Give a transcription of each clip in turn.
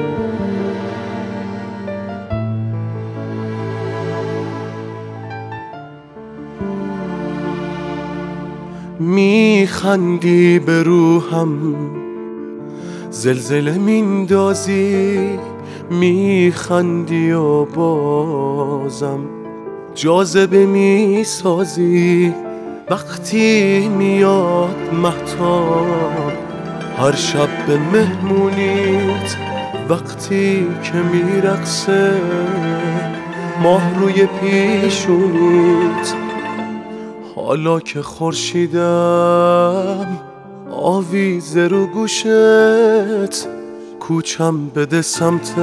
میخندی به روحم زلزله میندازی، میخندی و بازم جاذبه میسازی. وقتی میاد مهتاب هر شب به مهمونیت، وقتی که میرقصه ماه روی پیشونیت، حالا که خورشیدم آویزه رو گوشت، کوچم بده سمت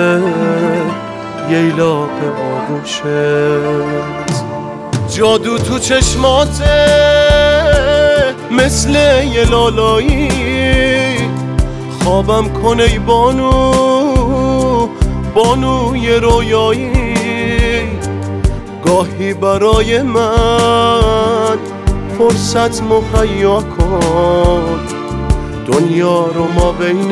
ییلاق آغوشت. جادو تو چشماته مثل یه لالایی، خوابم کن ای بانو بانوی رویایی. گاهی برای من فرصت مهیا کن، دنیا رو ما بین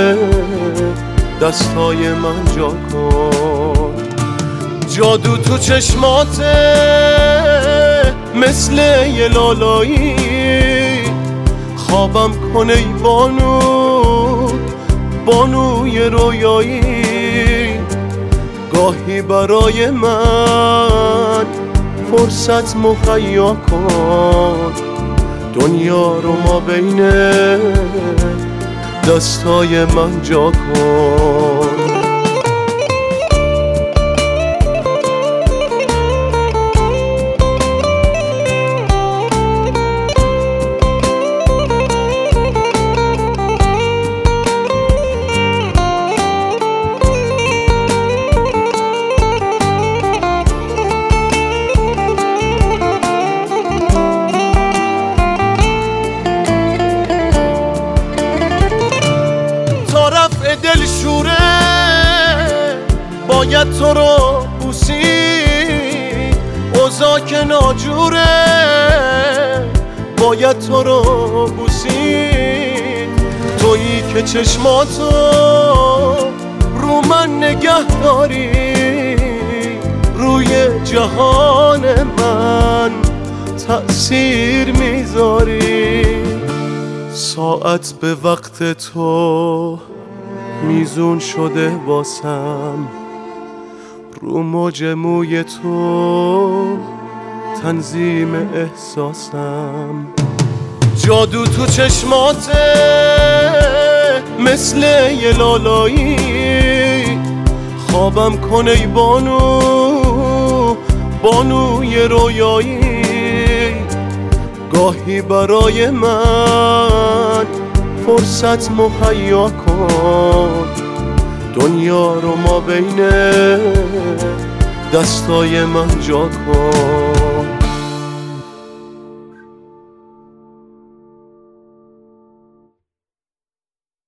دستای من جا کن. جادو تو چشماته مثل یه لالایی، خوابم کن ای بانو بانوی رویایی. گاهی برای من فرصت مهیا کن، دنیا رو ما بین دستای من جا کن. دل شوره باید تو رو بوسید، اوضاع که ناجوره باید تو رو بوسید. تویی که چشماتو رو من نگه داری، روی جهان من تأثیر میذاری. ساعت به وقت تو میزون شده واسم، رو موج موی تو تنظیم احساسم. جادو تو چشماته مثل یه لالایی، خوابم کن ای بانو بانوی رویایی. گاهی برای من فرصت مهیا کن، دنیا رو ما بین دستای من جا کن.